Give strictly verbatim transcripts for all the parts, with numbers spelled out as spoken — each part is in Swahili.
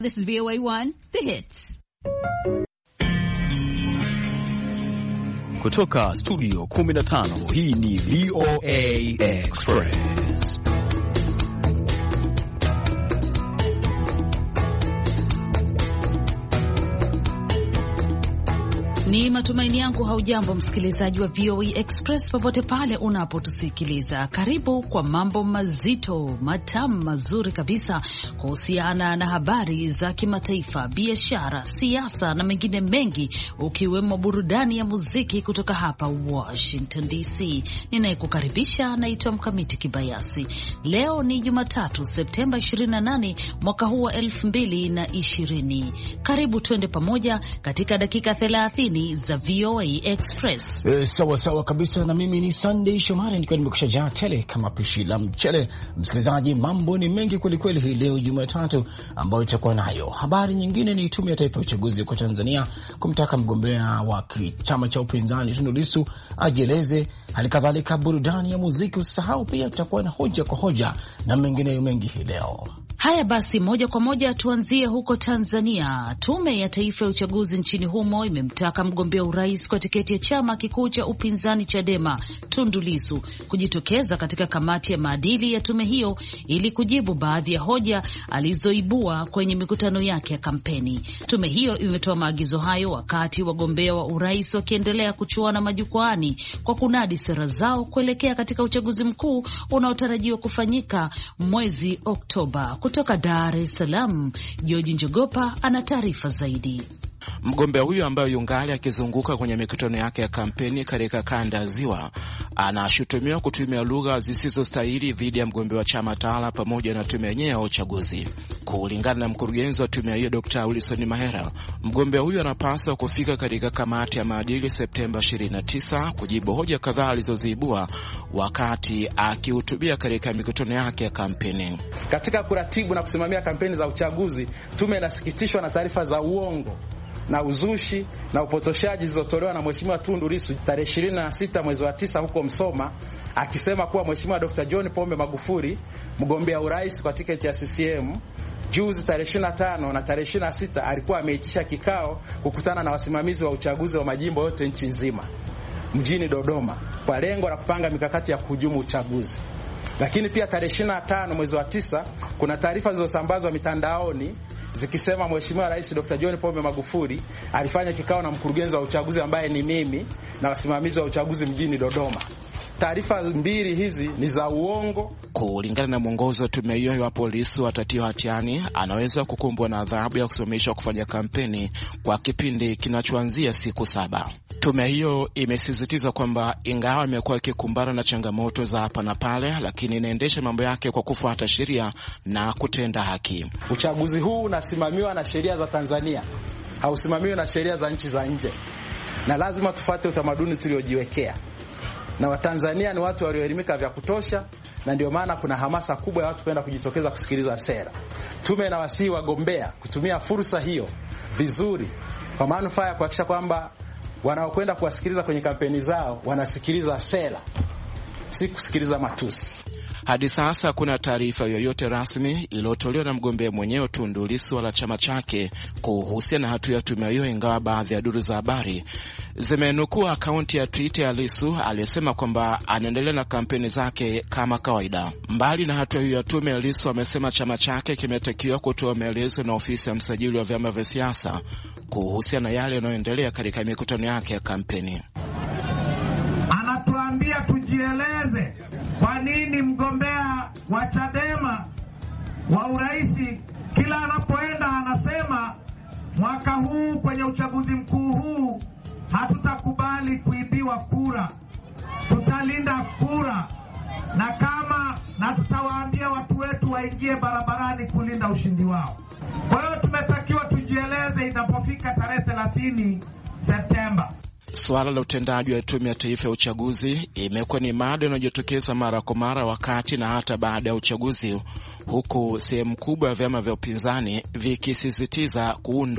This is V O A one, The Hits. Kutoka studio kumi na tano, hii ni V O A Express. Ni matumaini yangu haujambo msikilizaji wa V O A Express popote pale unapotusikiliza. Karibu kwa mambo mazito, matamu, mazuri kabisa kuhusiana na habari za kimataifa, biashara, siasa na mengine mengi, ukiwemo burudani ya muziki kutoka hapa Washington D C. Ninayekukaribisha naitwa Mkamiti Kibayasi. Leo ni Jumatatu, Septemba ishirini na nane mwaka huu wa elfu mbili na ishirini. Karibu twende pamoja katika dakika thelathini za V O A Express. E, sawa sawa kabisa, na mimi ni Sunday Shomari nikiwa nimekushajaa tele kama pishi la mchele. Msikilizaji, mambo ni mengi kweli kweli hii leo Jumatatu ambayo itakuwa nayo. Habari nyingine ni Tume ya Taifa ya Uchaguzi kwa Tanzania kumtaka mgombea wa chama cha upinzani Tundu Lissu ajieleze. Halikadhalika burudani ya muziki, usahau pia tutakuwa na hoja kwa hoja na mengineyo mengi hii leo. Haya basi, moja kwa moja tuanzie huko Tanzania. Tume ya Taifa ya Uchaguzi nchini humo imemtaka mgombea urais kwa tiketi ya chama kikuu cha upinzani Chadema Tundu Lissu kujitokeza katika kamati ya maadili ya tume hiyo ili kujibu baadhi ya hoja alizoibua kwenye mikutano yake ya kampeni. Tume hiyo imetoa maagizo hayo wakati wagombea wa urais wakiendelea kuchuana majukwaani kwa kunadi sera zao kuelekea katika uchaguzi mkuu unaotarajiwa kufanyika mwezi Oktoba. Kutoka Dar es Salaam, George Njogopa ana taarifa zaidi. Mgombea huyo ambaye yungali akizunguka kwenye mikutano yake ya kampeni katika kanda ya Ziwa anashutumiwa kutumia lugha zisizostahili dhidi ya mgombea wa chama tawala pamoja na tume yenyewe ya uchaguzi. Kulingana na mkurugenzi wa tume hiyo Daktari Wilson Mahera, mgombea huyo anapaswa kufika katika kamati ya maadili Septemba ishirini na tisa kujibu hoja kadhaa alizoziibua wakati akihutubia katika mikutano yake ya kampeni. Katika kuratibu na kusimamia kampeni za uchaguzi, tume inasikitishwa na taarifa za uongo na uzushi na upotoshaji zilizotolewa na Mheshimiwa Tundu Lissu tarehe ishirini na sita mwezi wa tisa huko Msoma, akisema kuwa Mheshimiwa Daktari John Pombe Magufuli, mgombea urais kwa tiketi ya C C M, juzi tarehe ishirini na tano na tarehe ishirini na sita alikuwa ameitisha kikao kukutana na wasimamizi wa uchaguzi wa majimbo yote nchi nzima mjini Dodoma kwa lengo la kupanga mikakati ya kuhujumu uchaguzi. Lakini pia tarehe ishirini na tano mwezi wa tisa kuna taarifa zilizosambazwa mitandaoni zikisema Mheshimiwa Rais Daktari John Pombe Magufuli alifanya kikao na mkurugenzi wa uchaguzi ambaye ni mimi na wasimamizi wa uchaguzi mjini Dodoma. Taarifa mbili hizi ni za uongo. Kulingana na mwongozo wa tume hiyo, wa polisi watatiwa hatiani anaweza kukumbwa na adhabu ya kusimamishwa kufanya kampeni kwa kipindi kinachoanzia siku saba. Tume hiyo imesisitiza kwamba ingawa imekuwa ikikumbana na changamoto za hapa na pale, lakini inaendesha mambo yake kwa kufuata sheria na kutenda haki. Uchaguzi huu unasimamiwa na sheria za Tanzania, hausimamiwi na sheria za nchi za nje, na lazima tufuate utamaduni tuliojiwekea. Na Watanzania ni watu walioelimika vya kutosha, na ndio maana kuna hamasa kubwa ya watu kwenda kujitokeza kusikiliza sera. Tume inawasihi wagombea kutumia fursa hiyo vizuri kwa manufaa ya kuhakikisha kwamba wanaokwenda kuwasikiliza kwenye kampeni zao wanasikiliza sera, si kusikiliza matusi. Hadi sasa kuna taarifa yoyote rasmi iliyotolewa na mgombea mwenyewe Tundu Lissu wala chama chake kuhusiana na hatua ya tume hiyo, ingawa baadhi ya duru za habari zimenukua akaunti ya Twitter ya Lissu aliyesema kwamba anaendelea na kampeni zake kama kawaida. Mbali na hatua hiyo ya tume, Lissu amesema chama chake kimetakiwa kutoa maelezo na ofisi ya msajili wa vyama vya siasa kuhusiana na yale yanayoendelea katika mikutano yake ya kampeni. Anatuambia tujieleze. Kwa nini mgombea wa Chadema wa uraisi kila anapoenda anasema mwaka huu kwenye uchaguzi mkuu huu hatutakubali kuibiwa kura, tutalinda kura, na kama na tutawaambia watu wetu waingie barabarani kulinda ushindi wao. Kwa hiyo tumetakiwa tujieleze inapofika tarehe thelathini Septemba. Suala la utendaji wa Tume ya Taifa ya Uchaguzi imekuwa ni mada inayojitokeza mara kwa mara wakati na hata baada ya uchaguzi, huku sehemu kubwa ya vyama vya upinzani vikisisitiza kuundwa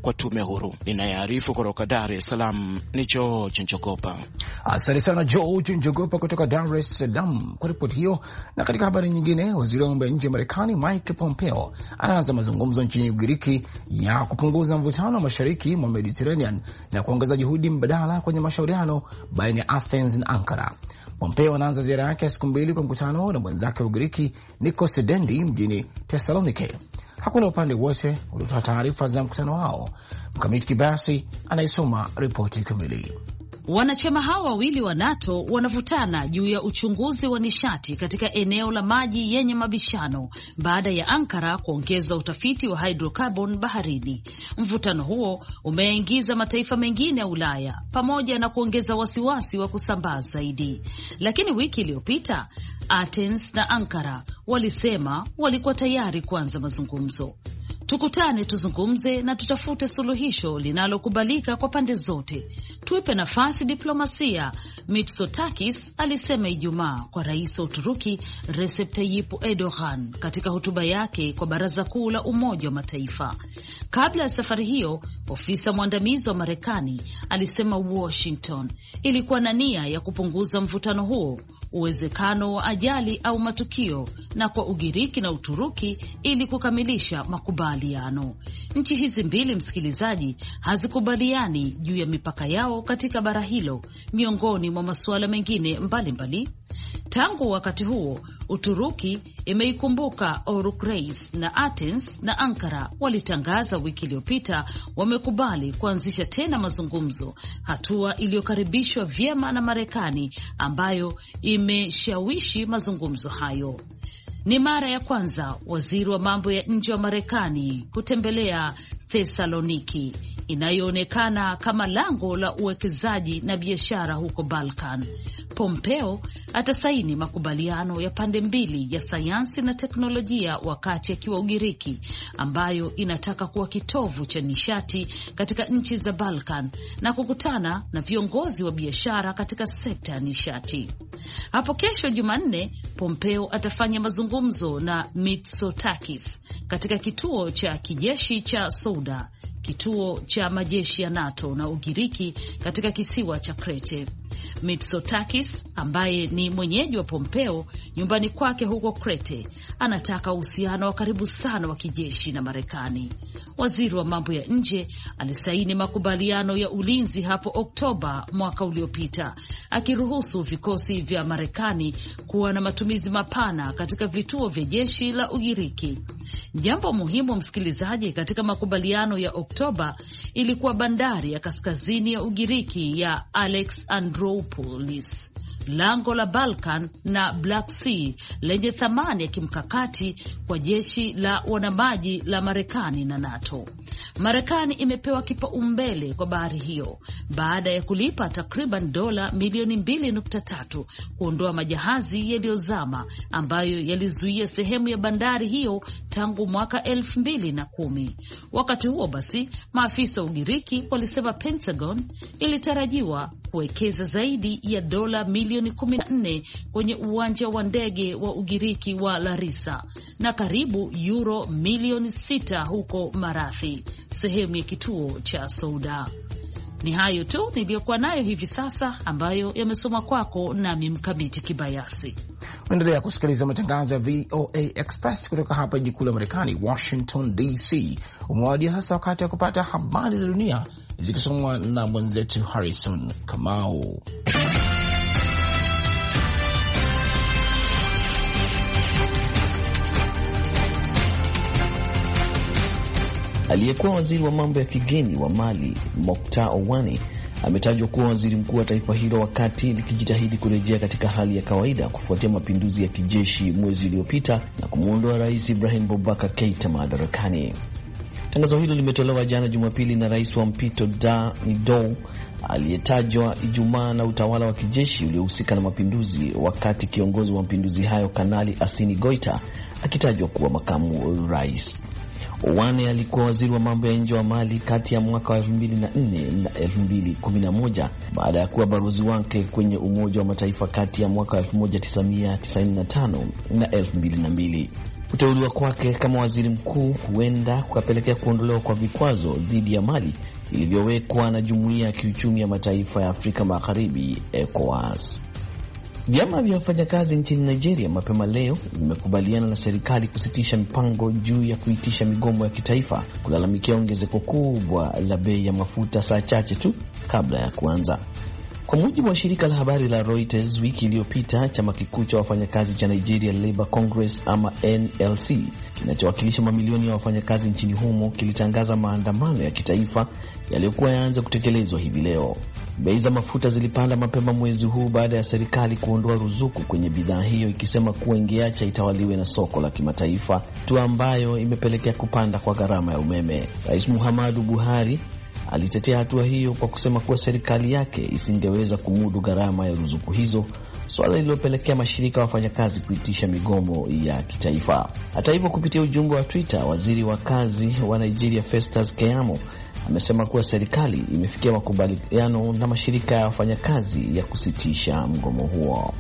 kwa tume huru. Ninayearifu kutoka Dar es Salaam ni George Njogopa. Asante sana George Njogopa kutoka Dar es Salaam kwa ripoti hiyo. Na katika habari nyingine, waziri wa mambo ya nje wa Marekani Mike Pompeo anaanza mazungumzo nchini Ugiriki ya kupunguza mvutano mashariki mwa Mediterranean na kuongeza juhudi mbadala kwenye mashauriano baina ya Athens na Ankara. Pompeo anaanza ziara yake ya siku mbili kwa mkutano na mwenzake wa Ugiriki Nikos Dendi mjini Thessaloniki. Hakuna upande wote uliotoa taarifa za mkutano wao. Mkamiti Kibasi anaisoma ripoti kamili. Wanachama hao wawili wa NATO wanavutana juu ya uchunguzi wa nishati katika eneo la maji yenye mabishano baada ya Ankara kuongeza utafiti wa hydrocarbon baharini. Mvutano huo umeingiza mataifa mengine ya Ulaya pamoja na kuongeza wasiwasi wa kusambaa zaidi. Lakini wiki iliyopita Athens na Ankara walisema walikuwa tayari kuanza mazungumzo. Tukutane tuzungumze na tutafute suluhisho linalokubalika kwa pande zote. Tuipe nafasi diplomasia, Mitsotakis alisema Ijumaa kwa rais wa Uturuki Recep Tayyip Erdogan katika hotuba yake kwa Baraza Kuu la Umoja wa Mataifa. Kabla ya safari hiyo, ofisa mwandamizi wa Marekani alisema Washington ilikuwa na nia ya kupunguza mvutano huo, uwezekano wa ajali au matukio, na kwa Ugiriki na Uturuki ili kukamilisha makubaliano. Nchi hizi mbili, msikilizaji, hazikubaliani juu ya mipaka yao katika bara hilo, miongoni mwa masuala mengine mbalimbali. Tangu wakati huo, Uturuki imeikumbuka Orhuk Reis na Athens na Ankara walitangaza wiki iliyopita wamekubali kuanzisha tena mazungumzo, hatua iliyokaribishwa vyema na Marekani ambayo imeshawishi mazungumzo hayo. Ni mara ya kwanza waziri wa mambo ya nje wa Marekani kutembelea Thessaloniki, inayoonekana kama lango la uwekezaji na biashara huko Balkan. Pompeo atasaini makubaliano ya pande mbili ya sayansi na teknolojia wakati akiwa Ugiriki, ambayo inataka kuwa kitovu cha nishati katika nchi za Balkan, na kukutana na viongozi wa biashara katika sekta ya nishati. Hapo kesho Jumanne, Pompeo atafanya mazungumzo na Mitsotakis katika kituo cha kijeshi cha Souda, kituo cha majeshi ya NATO na Ugiriki katika kisiwa cha Krete. Mitsotakis ambaye ni mwenyeji wa Pompeo nyumbani kwake huko Krete anataka uhusiano wa karibu sana wa kijeshi na Marekani. Waziri wa mambo ya nje alisaini makubaliano ya ulinzi hapo Oktoba mwaka uliopita, akiruhusu vikosi vya Marekani kuwa na matumizi mapana katika vituo vya jeshi la Ugiriki. Jambo muhimu, msikilizaji, katika makubaliano ya Oktoba ilikuwa bandari ya kaskazini ya Ugiriki ya Alexandroupolis, lango la Balkan na Black Sea lenye thamani ya kimkakati kwa jeshi la wanamaji la Marekani na NATO. Marekani imepewa kipaumbele kwa bahari hiyo baada ya kulipa takriban dola milioni mbili nukta tatu kuondoa majahazi yaliyozama ambayo yalizuia sehemu ya bandari hiyo tangu mwaka elfu mbili na kumi. Wakati huo basi, maafisa wa Ugiriki walisema Pentagon ilitarajiwa kuwekeza zaidi ya dola milioni kumi na nne kwenye uwanja wa ndege wa Ugiriki wa Larissa na karibu euro milioni sita huko Marathi, sehemu ya kituo cha Souda. Ni hayo tu niliyokuwa nayo hivi sasa, ambayo yamesoma kwako nami Mkamiti Kibayasi. Endelea kusikiliza matangazo ya V O A Express kutoka hapa jiji kuu la Marekani, Washington D C. Umewadia sasa wakati wa kupata habari za dunia zikisomwa na mwenzetu Harrison Kamau. Aliyekuwa waziri wa mambo ya kigeni wa Mali, Moktar Ouane, ametajwa kuwa waziri mkuu wa taifa hilo wakati likijitahidi kurejea katika hali ya kawaida kufuatia mapinduzi ya kijeshi mwezi uliopita na kumuondoa Rais Ibrahim Boubacar Keita madarakani. Tangazo hilo limetolewa jana Jumapili na rais wa mpito Dani Dou, aliyetajwa Ijumaa na utawala wa kijeshi uliohusika na mapinduzi, wakati kiongozi wa mapinduzi hayo Kanali Assimi Goita akitajwa kuwa makamu rais. Ouane alikuwa waziri wa mambo ya nje wa Mali kati ya mwaka wa elfu mbili na nne na elfu mbili kumi na moja baada ya kuwa balozi wake kwenye Umoja wa Mataifa kati ya mwaka wa elfu moja tisa mia tisaini na tano na elfu mbili na mbili. Kuteuliwa kwake kama waziri mkuu huenda kukapelekea kuondolewa kwa vikwazo dhidi ya Mali ilivyowekwa na Jumuiya ya Kiuchumi ya Mataifa ya Afrika Magharibi, ECOWAS. Vyama vya wafanyakazi nchini Nigeria mapema leo vimekubaliana na serikali kusitisha mipango juu ya kuitisha migomo ya kitaifa kulalamikia ongezeko kubwa la bei ya mafuta saa chache tu kabla ya kuanza. Kwa mujibu wa shirika la habari la Reuters, wiki iliyopita chama kikuu cha wafanyakazi cha Nigeria Labour Congress ama N L C kinachowakilisha mamilioni ya wafanyakazi nchini humo kilitangaza maandamano ya kitaifa yaliyokuwa yaanza kutekelezwa hivi leo. Bei za mafuta zilipanda mapema mwezi huu baada ya serikali kuondoa ruzuku kwenye bidhaa hiyo, ikisema kuwa ingeacha itawaliwe na soko la kimataifa, tu ambayo imepelekea kupanda kwa gharama ya umeme. Rais Muhammadu Buhari alitetea hatua hiyo kwa kusema kuwa serikali yake isingeweza kumudu gharama ya ruzuku hizo, swala lililopelekea mashirika ya wafanyakazi kuitisha migomo ya kitaifa. Hata hivyo, kupitia ujumbe wa Twitter, waziri wa kazi wa Nigeria Festus Keyamo amesema kuwa serikali imefikia makubaliano na mashirika ya wafanyakazi ya kusitisha mgomo huo.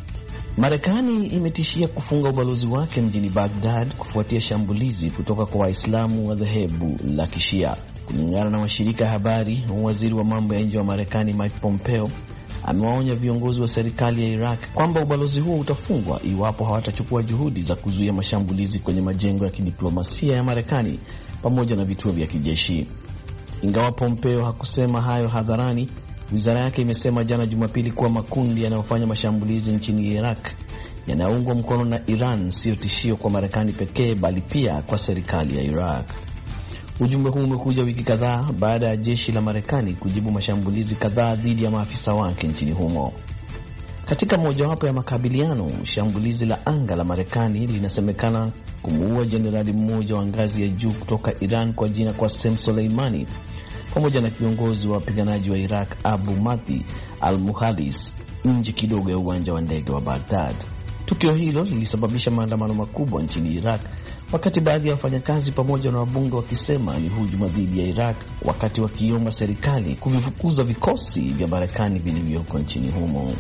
Marekani imetishia kufunga ubalozi wake mjini Baghdad kufuatia shambulizi kutoka kwa Waislamu wa dhehebu la Kishia. Kulingana na mashirika ya habari, waziri wa mambo ya nje wa Marekani Mike Pompeo amewaonya viongozi wa serikali ya Iraq kwamba ubalozi huo utafungwa iwapo hawatachukua juhudi za kuzuia mashambulizi kwenye majengo ya kidiplomasia ya Marekani pamoja na vituo vya kijeshi. Ingawa Pompeo hakusema hayo hadharani, wizara yake imesema jana Jumapili kuwa makundi yanayofanya mashambulizi nchini Iraq yanaungwa mkono na Iran sio tishio kwa Marekani pekee bali pia kwa serikali ya Iraq. Ujumbe huu umekuja wiki kadhaa baada ya jeshi la Marekani kujibu mashambulizi kadhaa dhidi ya maafisa wake nchini humo. Katika mojawapo ya makabiliano, shambulizi la anga la Marekani linasemekana kumuua jenerali mmoja wa ngazi ya juu kutoka Iran kwa jina Qasem Soleimani pamoja na kiongozi wa wapiganaji wa Iraq Abu Mahdi al-Muhandis nje kidogo ya uwanja wa ndege wa Baghdad. Tukio hilo lilisababisha maandamano makubwa nchini Iraq, wakati baadhi ya wafanyakazi pamoja na wabunge wakisema ni hujuma dhidi ya Iraq, wakati wakiomba serikali kuvifukuza vikosi vya Marekani vilivyoko nchini humo.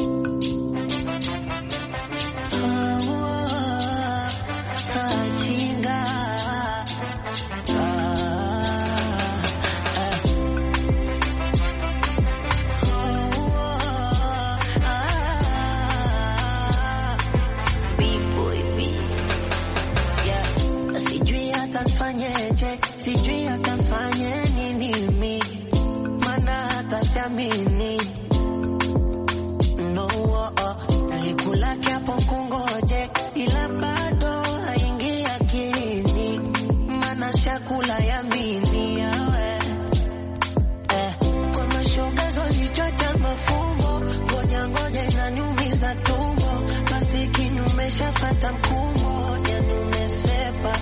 Sijui atafanye nini mimi, mana atasiamini. No, oh, alikula kiapo kungoje, ila bado haingi akilini, mana shakula yamini yawe. Eh, kwa mashoga zolichocha mafumbo, ngoja ngoja inaniumiza tumbo, masikini umeshafata mkumbo, yani umesepa.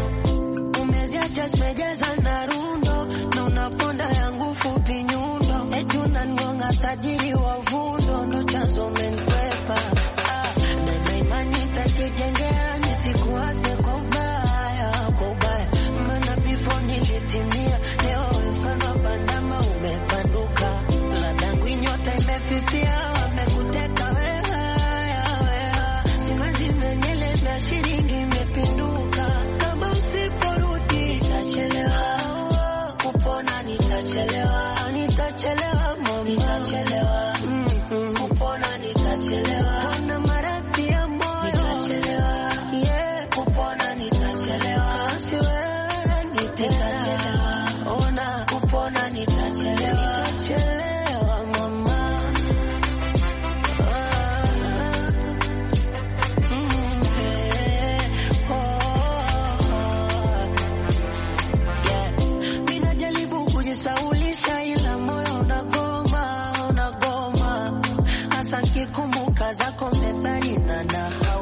Just mejaza na rundo, na unaponda yangu fupi nyundo, eti unanigonga tajiri wa vundo, ndo chanzo menkwepa. Ah, na imani takijengea nisikuwaze kwa ubaya, kwa ubaya. Mana before nilitimia, leo mfano bandama umepanduka. Ladangu inyota imefifia, wamekuteka wewe, wewe. Simazi menele na shilingi imepinduka, kama usiporudi kupona nitachelewa, nitachelewa, mami nitachelewa, mm-hmm. Kupona nitachelewa, na maradhi ya moyo nitachelewa, yeah. Kupona nitachelewa, siwe nitachelewa, ona kupona nitachelewa, nitachelewa mama. Saulisha ila moyo unagoma, unagoma. Hasa nikikumbuka zako methali na nahau.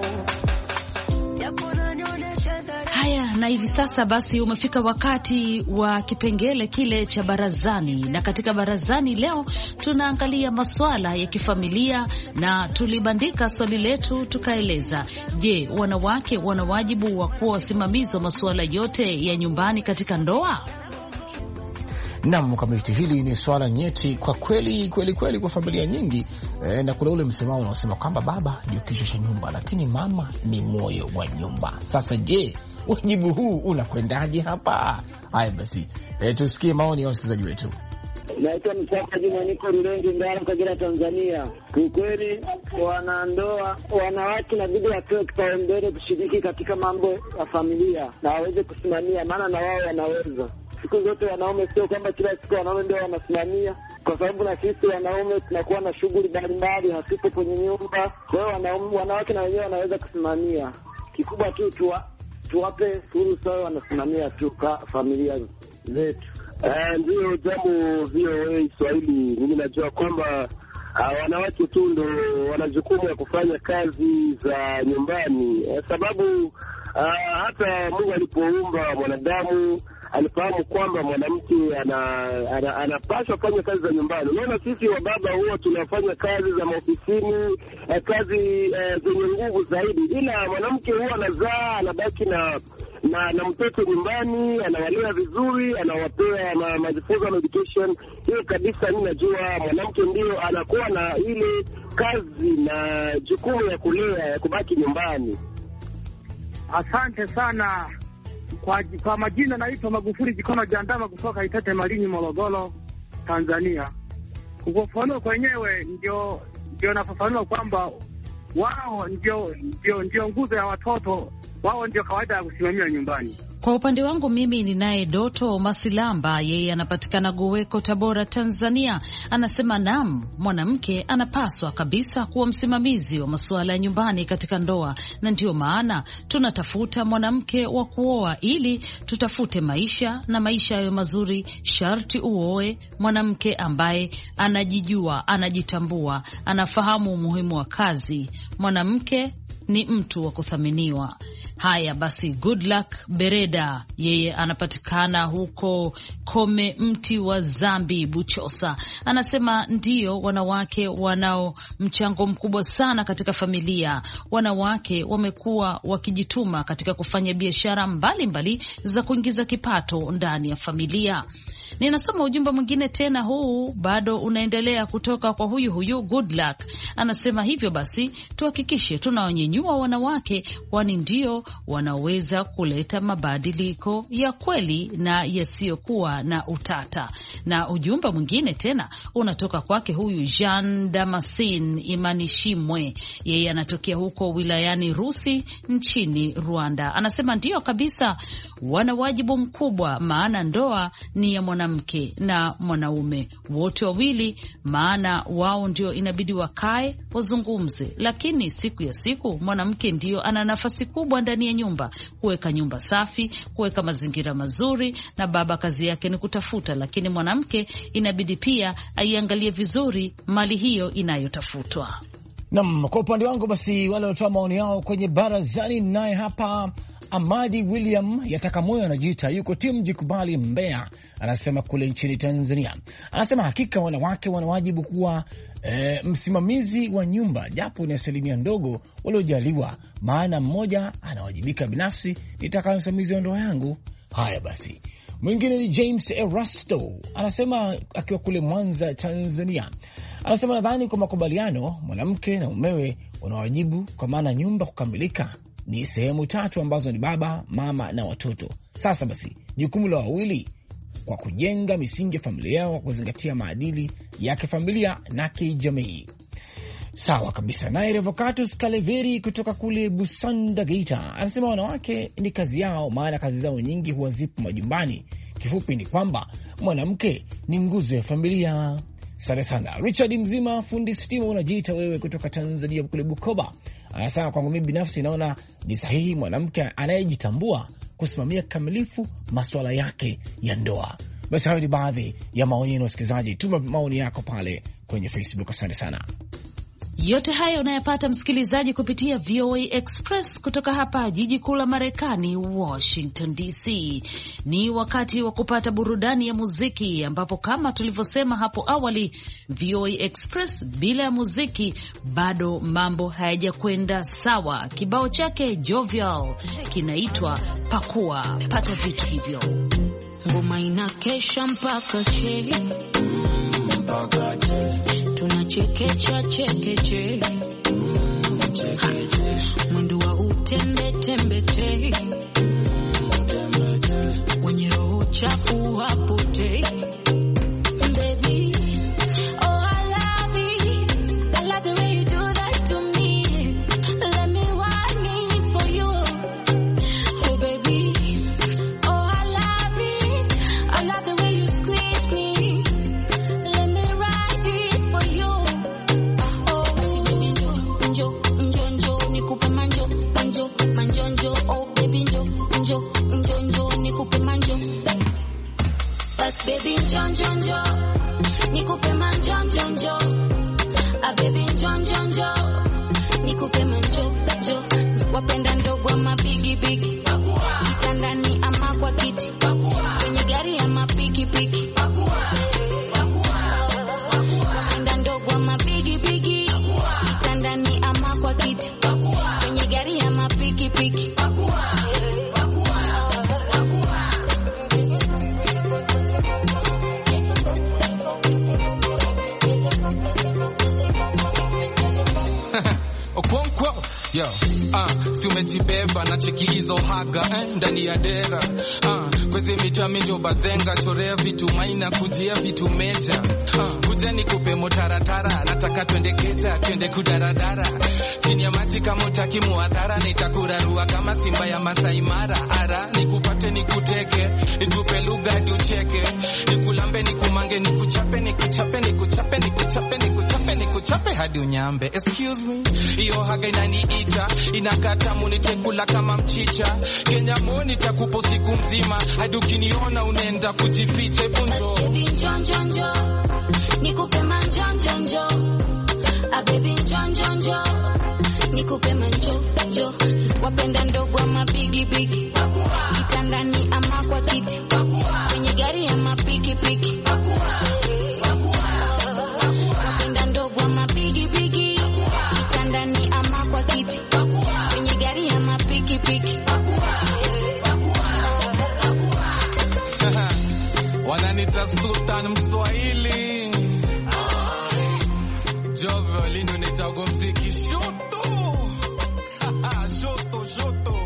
Haya, na hivi sasa basi umefika wakati wa kipengele kile cha barazani, na katika barazani leo tunaangalia masuala ya kifamilia, na tulibandika swali letu tukaeleza, je, wanawake wana wajibu wa kuwa wasimamizi wa masuala yote ya nyumbani katika ndoa? Naam, mkamiti, hili ni swala nyeti kwa kweli kweli kweli kwa familia nyingi e, na kuna ule msemao unaosema kwamba baba ndio kichwa cha nyumba, lakini mama ni moyo wa nyumba. Sasa je, wajibu huu unakwendaje hapa? Haya basi, e, tusikie maoni ya wasikilizaji wetu. Naitwa Msaka Juma, niko Rulengi, Ngara, Kagera, Tanzania. Kiukweli wanandoa, wanawake inabidi wapewe kipaumbele kushiriki katika mambo ya familia na waweze kusimamia, maana na wao wanaweza. Siku zote wanaume, sio kwamba kila siku wanaume ndio wanasimamia, kwa sababu na sisi wanaume tunakuwa na shughuli mbalimbali, hatupo kwenye nyumba. Kwa hiyo wanaume, wanawake na wenyewe wanaweza kusimamia. Kikubwa tu tuwa, tuwape fursa wao wanasimamia tu kwa familia zetu. Uh, ndio jambo V O A Swahili. Mimi najua kwamba uh, wanawake tu ndo wana jukumu ya kufanya kazi za nyumbani, uh, sababu uh, hata Mungu alipoumba mwanadamu alifahamu kwamba mwanamke anapaswa ana, ana kufanya kazi za nyumbani. Unaona, sisi wa baba huwa tunafanya kazi za maofisini, uh, kazi uh, zenye nguvu zaidi, ila mwanamke huwa anazaa, anabaki na na na mtoto nyumbani, anawalea vizuri, anawapea ma, majifunzo na education. Hiyo kabisa, mimi najua mwanamke ndio anakuwa na ile kazi na jukumu ya kulea, ya kubaki nyumbani. Asante sana. Kwa, kwa majina naitwa Magufuli Jikono Jandama kutoka Itete Malinyi, Morogoro, Tanzania. Kufafanua kwenyewe ndio ndio nafafanua kwamba wao ndio ndio ndio nguzo ya watoto, wao ndio kawaida ya kusimamia nyumbani. Kwa upande wangu mimi ninaye Doto Masilamba, yeye anapatikana Goweko, Tabora, Tanzania. Anasema naam, mwanamke anapaswa kabisa kuwa msimamizi wa masuala ya nyumbani katika ndoa, na ndio maana tunatafuta mwanamke wa kuoa ili tutafute maisha na maisha yawe mazuri. Sharti uoe mwanamke ambaye anajijua, anajitambua, anafahamu umuhimu wa kazi. Mwanamke ni mtu wa kuthaminiwa. Haya basi, good luck Bereda, yeye anapatikana huko Kome Mti wa Zambi, Buchosa. Anasema ndiyo, wanawake wanao mchango mkubwa sana katika familia. Wanawake wamekuwa wakijituma katika kufanya biashara mbalimbali za kuingiza kipato ndani ya familia. Ninasoma ujumbe mwingine tena, huu bado unaendelea kutoka kwa huyu huyu good luck. Anasema hivyo basi tuhakikishe tunawanyenyua wanawake, kwani ndio wanaweza kuleta mabadiliko ya kweli na yasiyokuwa na utata. Na ujumbe mwingine tena unatoka kwake huyu Jean Damascene Imanishimwe, yeye anatokea huko wilayani Rusi nchini Rwanda. Anasema ndio kabisa, wana wajibu mkubwa, maana ndoa ni ya mwanamke na mwanaume wote wawili, maana wao ndio inabidi wakae wazungumze. Lakini siku ya siku mwanamke ndio ana nafasi kubwa ndani ya nyumba, kuweka nyumba safi, kuweka mazingira mazuri, na baba kazi yake ni kutafuta, lakini mwanamke inabidi pia aiangalie vizuri mali hiyo inayotafutwa. Naam, kwa upande wangu basi wale watoa maoni yao kwenye barazani, naye hapa Amadi William yataka moyo anajiita, yuko timu Jikubali Mbeya, anasema kule nchini Tanzania. Anasema hakika wanawake wanawajibu kuwa e, msimamizi wa nyumba, japo ni asilimia ndogo waliojaliwa, maana mmoja anawajibika binafsi, nitaka msimamizi wa ndoa yangu. Haya basi, mwingine ni James Erasto, anasema akiwa kule Mwanza, Tanzania. Anasema nadhani kwa makubaliano mwanamke na mumewe wanawajibu, kwa maana nyumba kukamilika ni sehemu tatu ambazo ni baba, mama na watoto. Sasa basi jukumu la wawili kwa kujenga misingi ya familia yao kwa kuzingatia maadili ya kifamilia na kijamii. Sawa kabisa. Naye Revocatus Kaleveri kutoka kule Busanda, Geita, anasema wanawake ni kazi yao, maana kazi zao nyingi huwa zipo majumbani. Kifupi ni kwamba mwanamke ni nguzo ya familia. Sare sana. Richard Mzima, fundi stima unajiita wewe, kutoka Tanzania kule Bukoba, anasema kwangu mimi binafsi naona ni sahihi mwanamke anayejitambua kusimamia kikamilifu masuala yake ya ndoa. Basi hayo ni baadhi ya maoni ya wasikilizaji. Tuma maoni yako pale kwenye Facebook. Asante sana. Yote haya unayapata msikilizaji kupitia V O A Express kutoka hapa jiji kuu la Marekani, Washington D C. Ni wakati wa kupata burudani ya muziki, ambapo kama tulivyosema hapo awali, V O A Express bila ya muziki bado mambo hayajakwenda sawa. Kibao chake Jovial kinaitwa Pakua. Pata vitu hivyo. ngoma inakesha mpaka che, mpaka che, tunachekecha chekeche, mwendo wa utembe tembe te, wenye roho chafu hapote. Baby John John Jo, nikupe manjo John a baby John John Jo, nikupe manjo Jo, wapenda ndogo ama bigi bigi, kitandani ama kwa kiti, kwenye gari ama piki piki, wapenda ndogo ama bigi bigi, kitandani ama kwa kiti, kwenye gari ama piki piki. Yo, ah, uh, si umejibeba na cheki hizo haga eh, ndani ya dera ah, uh, kwezi mita minjo bazenga chorea vitu maina kujia vitu meja ah, uh, kujeni kupe motaratara nataka twende keta twende kudaradara chini ya maji kama utaki muadhara nitakurarua kama simba ya Masai Mara ara nikupate nikuteke nitupe lugha ducheke nikulambe nikumange nikuchape nikuchape nikuchape nikuchape nikuchape nikuchape hadi unyambe. Excuse me, iyo haga inani ita inakata munitekula kama mchicha Kenya moni takupo siku mzima hadi ukiniona unaenda kujifiche bunjo. Baby John John Jo, nikupe manjo John Jo, a baby John John Jo, nikupe manjo Jo, wapenda ndogo ama bigi bigi, kitandani ama kwa kiti, kwenye gari ama piki piki, wapenda ndogo ama bigi bigi, kitandani ama kwa kiti, kwenye gari ama piki piki. Wananita Sultan Mswahili Jovyo lindo nitago mziki shoto shoto shoto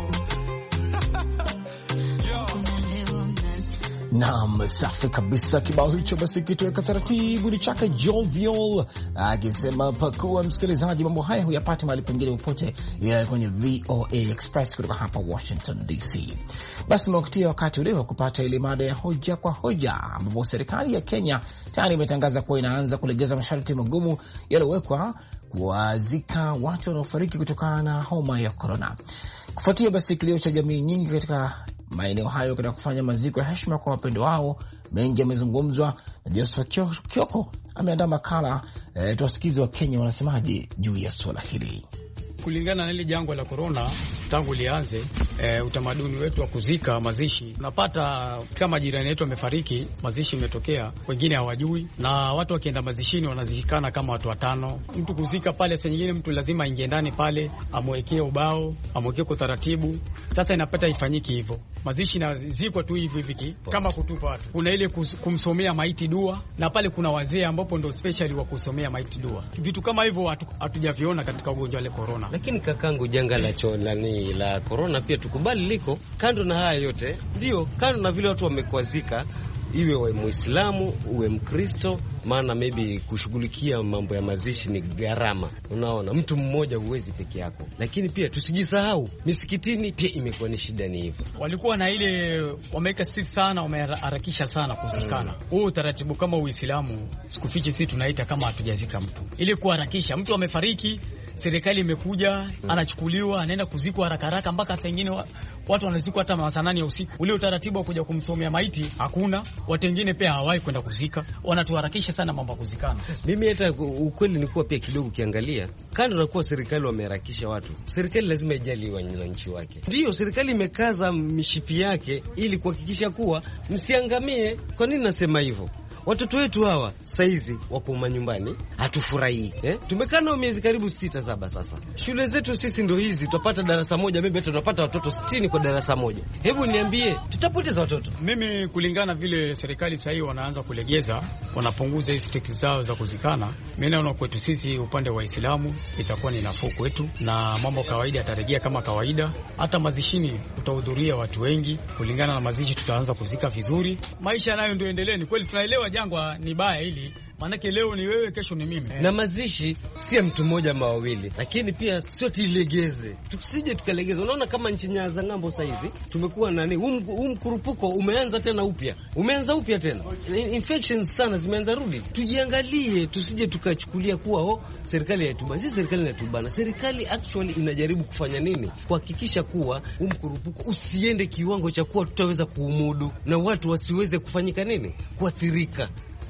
Naam, safi kabisa. Kibao hicho basi kitoweka taratibu ni chake Jovial akisema pakua. Msikilizaji, mambo haya huyapati mahali pengine popote ila kwenye V O A Express kutoka hapa Washington D C. Basi mwakutia wakati ule wa kupata ile mada ya hoja kwa hoja, ambapo serikali ya Kenya tayari imetangaza kuwa inaanza kulegeza masharti magumu yaliyowekwa kuwazika watu wanaofariki kutokana na homa ya corona. Kufuatia basi kilio cha jamii nyingi katika maeneo hayo katika kufanya maziko ya heshima kwa wapendo wao, mengi yamezungumzwa na Joseph Kioko ameandaa makala. E, tuwasikize wa Kenya wanasemaje juu ya swala hili. Kulingana na ile jangwa la corona tangu lianze, e, utamaduni wetu wa kuzika mazishi, unapata kama jirani yetu amefariki, mazishi imetokea, wengine hawajui, na watu wakienda mazishini wanazikana kama watu watano. Mtu kuzika pale, saa nyingine mtu lazima aingie ndani pale, amwekee ubao, amwekee kwa taratibu. Sasa inapata ifanyiki hivyo. Mazishi na zikwa tu hivi hivi kama kutupa watu. Kuna ile kumsomea maiti dua, na pale kuna wazee ambapo ndo specially wa kusomea maiti dua. Vitu kama hivyo hatujaviona katika ugonjwa wa corona. Lakini kakangu, janga la cholani la corona pia tukubali liko kando na haya yote. Ndio, kando na vile watu wamekwazika, iwe wa Muislamu uwe Mkristo, maana maybe kushughulikia mambo ya mazishi ni gharama. Unaona, mtu mmoja huwezi peke yako. Lakini pia tusijisahau, misikitini pia imekuwa ni shida. Ni hivyo, walikuwa na ile wameweka strict sana, wameharakisha sana kuzikana. Huo mm. utaratibu kama Uislamu, sikufichi sisi tunaita kama hatujazika mtu, ili kuharakisha mtu amefariki, serikali imekuja, hmm. anachukuliwa, anaenda kuzikwa haraka haraka, mpaka saa nyingine wa, watu wanazikwa hata masaa nane ya usiku. Ule utaratibu wa kuja kumsomea maiti hakuna. Watu wengine pia hawahi kwenda kuzika, wanatuharakisha sana mambo ya kuzikana. Mimi hata ukweli ni kuwa pia kidogo ukiangalia, kando na kuwa serikali wameharakisha watu, serikali lazima ijali wananchi wake. Ndio, serikali imekaza mishipi yake ili kuhakikisha kuwa msiangamie. Kwa nini nasema hivyo? Watoto wetu hawa saizi wako manyumbani, hatufurahii eh? Tumekaa nao miezi karibu sita saba sasa. Shule zetu sisi ndo hizi, tutapata darasa moja, mimi tunapata watoto sitini kwa darasa moja. Hebu niambie, tutapoteza watoto. Mimi kulingana vile serikali sasa hivi wanaanza kulegeza, wanapunguza hizi stakes zao za kuzikana, mimi naona kwetu sisi upande wa Uislamu itakuwa ni nafuu kwetu, na mambo kawaida yatarejea kama kawaida. Hata mazishini tutahudhuria watu wengi, kulingana na mazishi tutaanza kuzika vizuri. Maisha nayo ndio endelee. Ni kweli tunaelewa jangwa ni baya hili, manake leo ni wewe, kesho ni mimi. Na mazishi si mtu mmoja ama wawili, lakini pia sio tilegeze. Tusije tukalegeza. Unaona kama nchi za ng'ambo sasa hizi tumekuwa nani, huu mkurupuko umeanza tena upya. Umeanza upya tena. Infections sana zimeanza rudi. Tujiangalie, tusije tukachukulia kuwa oh serikali yatubana. Si serikali inatubana. Serikali actually inajaribu kufanya nini? Kuhakikisha kuwa huu mkurupuko usiende kiwango cha kuwa tutaweza kuumudu na watu wasiweze kufanyika nini? Kuathirika.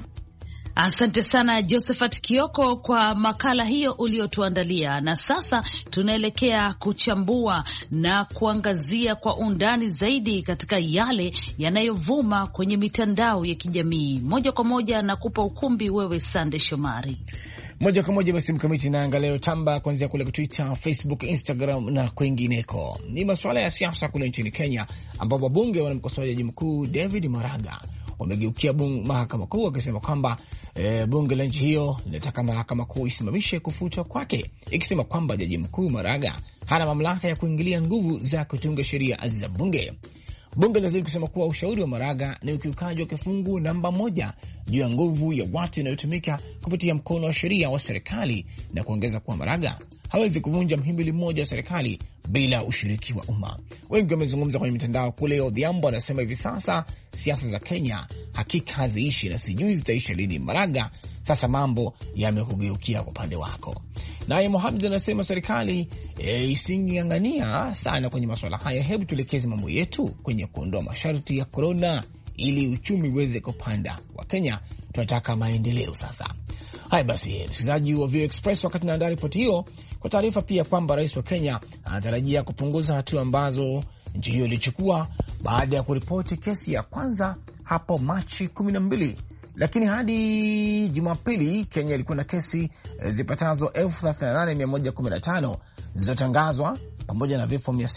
Asante sana Josephat Kioko kwa makala hiyo uliotuandalia. Na sasa tunaelekea kuchambua na kuangazia kwa undani zaidi katika yale yanayovuma kwenye mitandao ya kijamii. Moja kwa moja na kupa ukumbi wewe Sande Shomari. Moja kwa moja basi mkamiti na angaleo tamba kuanzia kule Twitter, Facebook, Instagram na kwingineko. Ni masuala ya siasa kule nchini Kenya ambapo wabunge wanamkosoa jaji mkuu David Maraga. Wamegeukia mahakama kuu wakisema kwamba e, bunge la nchi hiyo linataka mahakama kuu isimamishe kufutwa kwake, ikisema kwamba jaji mkuu Maraga hana mamlaka ya kuingilia nguvu za kutunga sheria za bunge. Bunge lazima kusema kuwa ushauri wa Maraga ni ukiukaji wa kifungu namba moja juu ya nguvu ya watu inayotumika kupitia mkono wa sheria wa serikali, na kuongeza kuwa Maraga hawezi kuvunja mhimili mmoja wa serikali bila ushiriki wa umma. Wengi wamezungumza kwenye mitandao kule. Odhiambo anasema hivi sasa siasa za Kenya hakika haziishi na sijui zitaisha lini. Maraga, sasa mambo yamekugeukia kwa upande wako. Naye Mohamed anasema serikali e, isingangania sana kwenye masuala haya. Hebu tuelekeze mambo yetu kwenye kuondoa masharti ya korona ili uchumi uweze kupanda. Wa Kenya tunataka maendeleo sasa. Haya basi, msikilizaji wa V O Express, wakati naandaa ripoti hiyo, kwa taarifa pia kwamba rais wa Kenya anatarajia kupunguza hatua ambazo nchi hiyo ilichukua baada ya kuripoti kesi ya kwanza hapo Machi kumi na mbili. Lakini hadi Jumapili Kenya ilikuwa na kesi zipatazo elfu thelathini na nane mia moja kumi na tano zilizotangazwa pamoja na vifo mia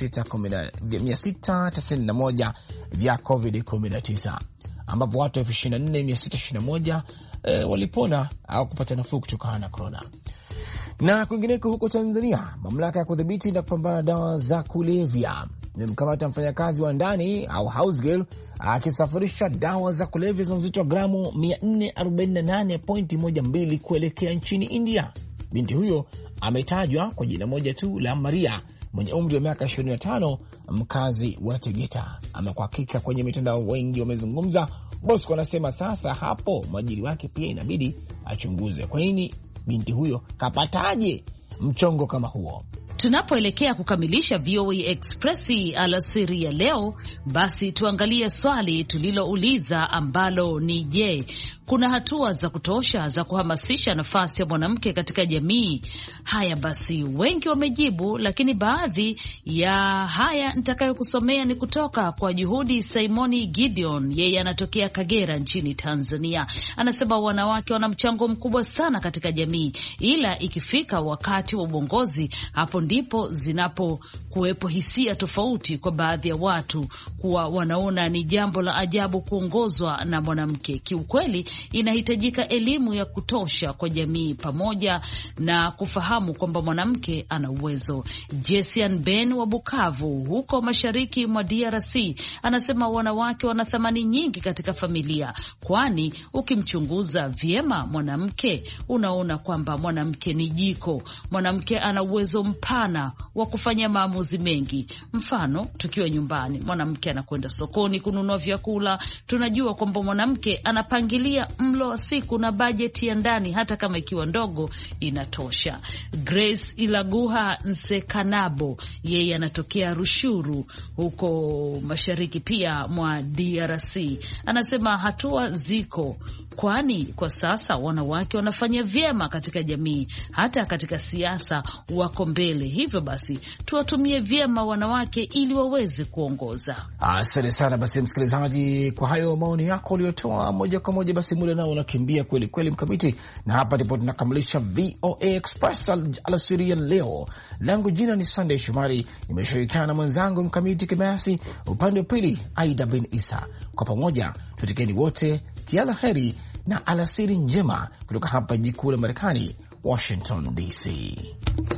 sita tisini na moja vya covid kumi na tisa, ambapo watu elfu ishirini na nne mia sita ishirini na moja e, walipona au kupata nafuu kutokana na corona. Na kwingineko huko Tanzania, mamlaka ya kudhibiti na kupambana na dawa za kulevya imemkamata mfanyakazi wa ndani au house girl akisafirisha dawa za kulevya za uzito wa gramu mia nne arobaini na nane nukta moja mbili kuelekea nchini India. Binti huyo ametajwa kwa jina moja tu la Maria, mwenye umri wa miaka ishirini na tano, mkazi wa Tegeta. Ama kwa hakika kwenye mitandao wengi wamezungumza. Bosco anasema sasa hapo mwajiri wake pia inabidi achunguze kwa nini binti huyo kapataje mchongo kama huo. Tunapoelekea kukamilisha V O A Express alasiri ya leo, basi tuangalie swali tulilouliza ambalo ni je, kuna hatua za kutosha za kuhamasisha nafasi ya mwanamke katika jamii? Haya basi, wengi wamejibu, lakini baadhi ya haya nitakayokusomea ni kutoka kwa Juhudi Simoni Gideon. Yeye anatokea Kagera nchini Tanzania. Anasema wanawake wana mchango mkubwa sana katika jamii, ila ikifika wakati wa uongozi, hapo ndipo zinapo kuwepo hisia tofauti kwa baadhi ya watu kuwa wanaona ni jambo la ajabu kuongozwa na mwanamke. Kiukweli inahitajika elimu ya kutosha kwa jamii pamoja na kufahamu kwamba mwanamke ana uwezo. Jessian Ben wa Bukavu huko mashariki mwa D R C anasema wanawake wana thamani nyingi katika familia, kwani ukimchunguza vyema mwanamke unaona kwamba mwanamke ni jiko. Mwanamke ana uwezo mpana wa kufanya maamuzi mengi. Mfano, tukiwa nyumbani, mwanamke anakwenda sokoni kununua vyakula, tunajua kwamba mwanamke anapangilia mlo wa siku na bajeti ya ndani, hata kama ikiwa ndogo inatosha. Grace Ilaguha Nsekanabo, yeye anatokea Rushuru huko mashariki pia mwa D R C, anasema hatua ziko kwani kwa sasa wanawake wanafanya vyema katika jamii, hata katika siasa wako mbele. Hivyo basi tuwatumie vyema wanawake ili waweze kuongoza. Asante sana. Basi msikilizaji, kwa hayo maoni yako uliotoa moja kwa moja, basi muda nao unakimbia kweli kweli Mkamiti, na hapa ndipo tunakamilisha V O A Express alasiri ya leo. Langu jina ni Sunday Shomari, nimeshirikiana na mwenzangu Mkamiti Kibayasi, upande wa pili Aida bin Isa. Kwa pamoja tutikeni wote kila heri na alasiri njema kutoka hapa jikuu la Marekani, Washington D C.